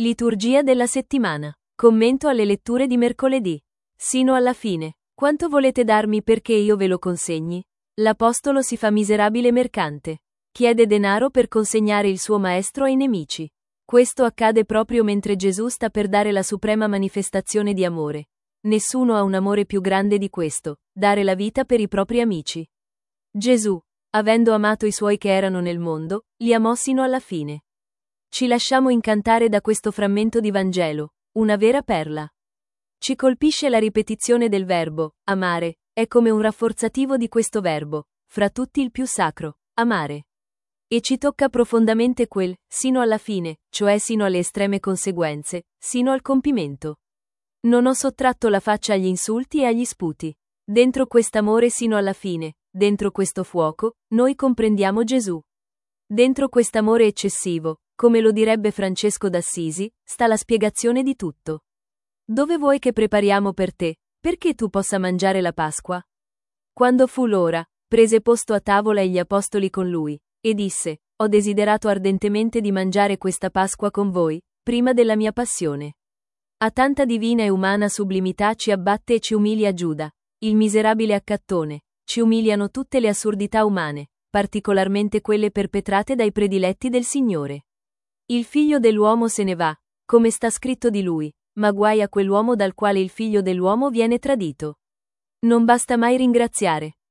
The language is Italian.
Liturgia della settimana. Commento alle letture di mercoledì. Sino alla fine. Quanto volete darmi perché io ve lo consegni? L'apostolo si fa miserabile mercante. Chiede denaro per consegnare il suo maestro ai nemici. Questo accade proprio mentre Gesù sta per dare la suprema manifestazione di amore. Nessuno ha un amore più grande di questo, dare la vita per i propri amici. Gesù, avendo amato i suoi che erano nel mondo, li amò sino alla fine. Ci lasciamo incantare da questo frammento di Vangelo, una vera perla. Ci colpisce la ripetizione del verbo, amare, è come un rafforzativo di questo verbo, fra tutti il più sacro, amare. E ci tocca profondamente quel, sino alla fine, cioè sino alle estreme conseguenze, sino al compimento. Non ho sottratto la faccia agli insulti e agli sputi. Dentro quest'amore sino alla fine, dentro questo fuoco, noi comprendiamo Gesù. Dentro quest'amore eccessivo, come lo direbbe Francesco d'Assisi, sta la spiegazione di tutto. Dove vuoi che prepariamo per te, perché tu possa mangiare la Pasqua? Quando fu l'ora, prese posto a tavola e gli apostoli con lui, e disse, ho desiderato ardentemente di mangiare questa Pasqua con voi, prima della mia passione. A tanta divina e umana sublimità ci abbatte e ci umilia Giuda, il miserabile accattone, ci umiliano tutte le assurdità umane, particolarmente quelle perpetrate dai prediletti del Signore. Il figlio dell'uomo se ne va, come sta scritto di lui, ma guai a quell'uomo dal quale il figlio dell'uomo viene tradito. Non basta mai ringraziare.